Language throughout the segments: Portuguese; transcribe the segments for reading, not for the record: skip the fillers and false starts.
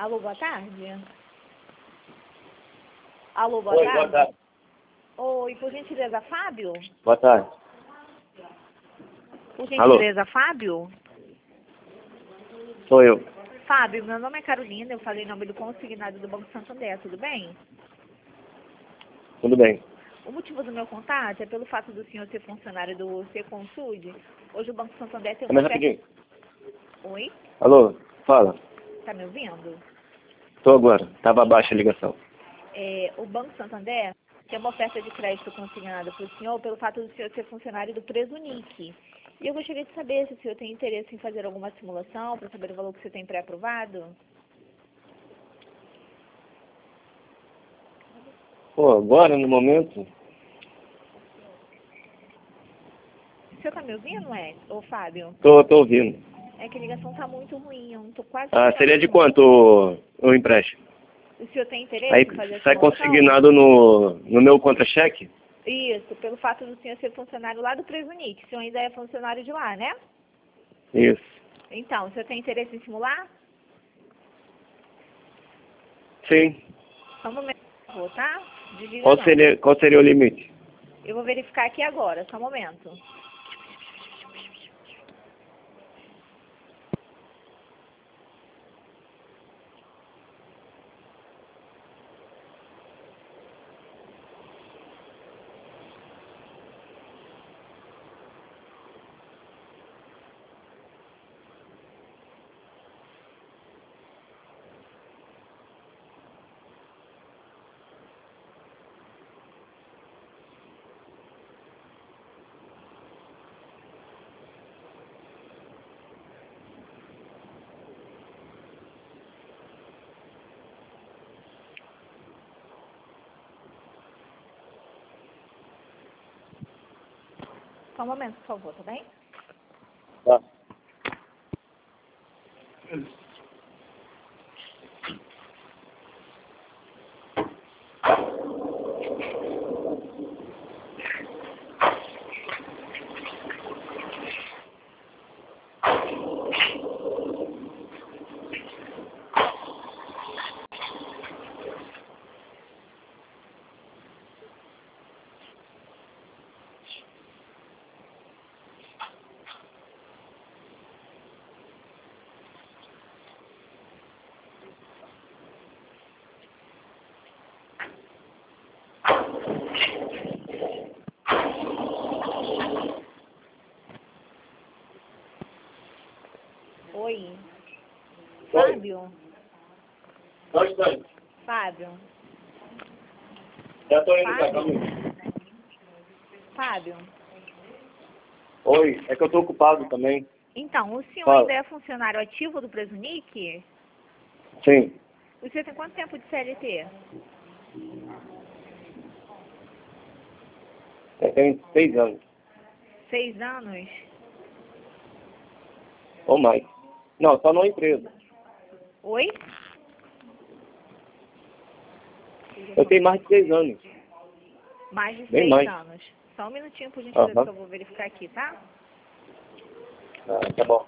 Alô, boa tarde. Alô, boa Oi, tarde. boa tarde. Oi, por gentileza, Fábio? Boa tarde. Por Alô? gentileza, Fábio? Sou eu. Fábio, meu nome é Carolina, eu falei em nome do consignado do Banco Santander, tudo bem? Tudo bem. O motivo do meu contato é pelo fato do senhor ser funcionário do Seconsul. Hoje o Banco Santander tem Calma uma aí rapidinho. Oi? Alô? Fala. Tá me ouvindo? Tô agora. Tava baixa a ligação. O Banco Santander tem uma oferta de crédito consignada para o senhor pelo fato do senhor ser funcionário do Presunic. E eu gostaria de saber se o senhor tem interesse em fazer alguma simulação para saber o valor que você tem pré-aprovado. Pô, agora, no momento? O senhor tá me ouvindo, ô Fábio? Tô ouvindo. É que a ligação tá muito ruim, eu não tô quase Ah, escutando seria o de senhor. quanto o empréstimo? O senhor tem interesse Aí em fazer a sai simulação? consignado no meu contra-cheque? Isso, pelo fato do senhor ser funcionário lá do Presunic. O senhor ainda é funcionário de lá, né? Isso. Então, o senhor tem interesse em simular? Sim. Só um momento, por favor, tá? Desliga não. Qual seria o limite? Eu vou verificar aqui agora, só um momento. Só um momento, por favor, tá bem? Tá. Oi. Oi. Fábio? Bastante. Fábio? Já tô indo Fábio? calma aí. Fábio? Oi, é que eu tô ocupado também. Então, o senhor Fala. ainda é funcionário ativo do Presunic? Sim. O senhor tem quanto tempo de CLT? Eu tenho 6 anos. 6 anos? Ou mais. Não, só numa empresa. Oi? Eu tenho mais de 6 anos. Mais de Bem 6 mais. anos. Só um minutinho, por gentileza, Aham. que eu vou verificar aqui, tá? Ah, tá bom.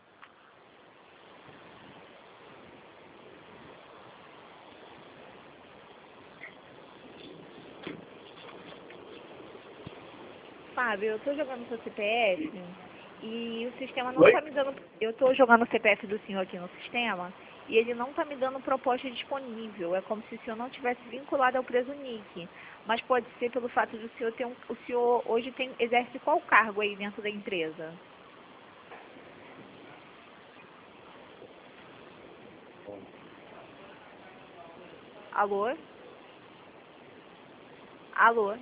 Fábio, eu tô jogando seu CPF e o sistema não Oi? tá me dando... Eu tô jogando o CPF do senhor aqui no sistema e ele não tá me dando proposta disponível. É como se o senhor não tivesse vinculado ao Presunic. Mas pode ser pelo fato de o senhor ter O senhor hoje exerce qual cargo aí dentro da empresa? Alô? Alô?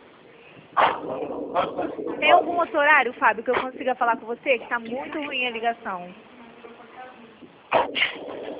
Tem algum outro horário, Fábio, que eu consiga falar com você? Que tá muito ruim a ligação.